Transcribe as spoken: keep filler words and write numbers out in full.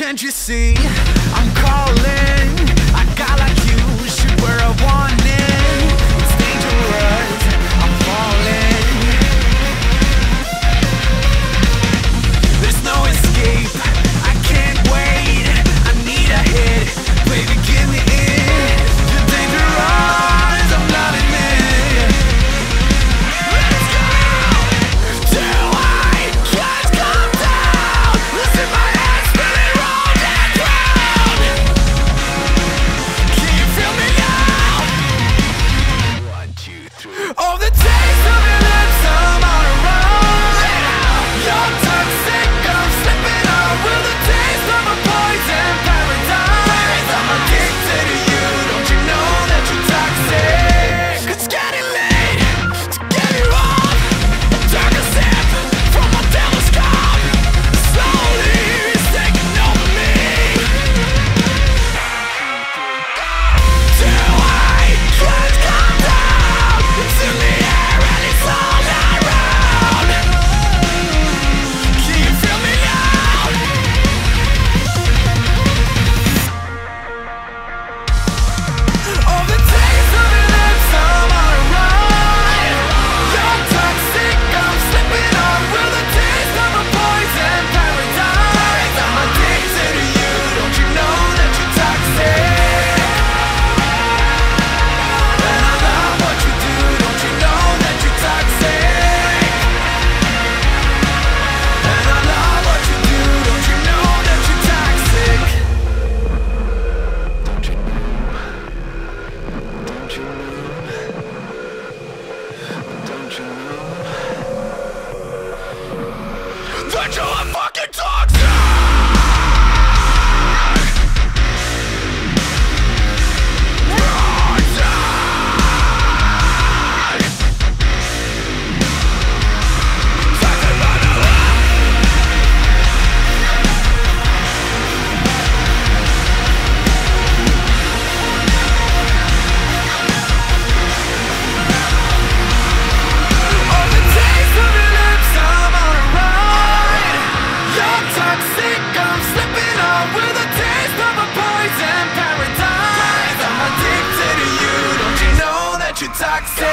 Can't you see? I'm calling. A guy like you should wear a warning. It's dangerous. I'm falling. There's no escape. I can't wait. I need a hit. Baby, give me it. You're dangerous. I'm loving it. Let's go. Till I can't come down. Listen, my head's spinning round and round. Can you feel me now? One, two, three. Oh, the taste of your lips, I'm on a roll. You're toxic, I'm slipping out with the taste of a poison paradise. I'm addicted to you, don't you know that you're toxic? It's getting late to get you off. Take a sip from my devil's cup. Slowly it's taking over me. Till I can't come down. It's in the air and it's all around. Can you feel me now? Oh, the taste of your lips, I'm on a ride. You're toxic, I'm slipping up with the taste of a poison paradise. I'm addicted to you, don't you know that you're toxic? And I love what you do, don't you know that you're toxic? And I love what you do, don't you know that you're toxic? Don't you know? Don't you know? Don't you know? That you're fucking toxic! Oh, the taste of your lips, I'm on a ride. You're toxic, I'm slipping up with a taste of a poison paradise. I'm addicted to you, don't you know that you're toxic?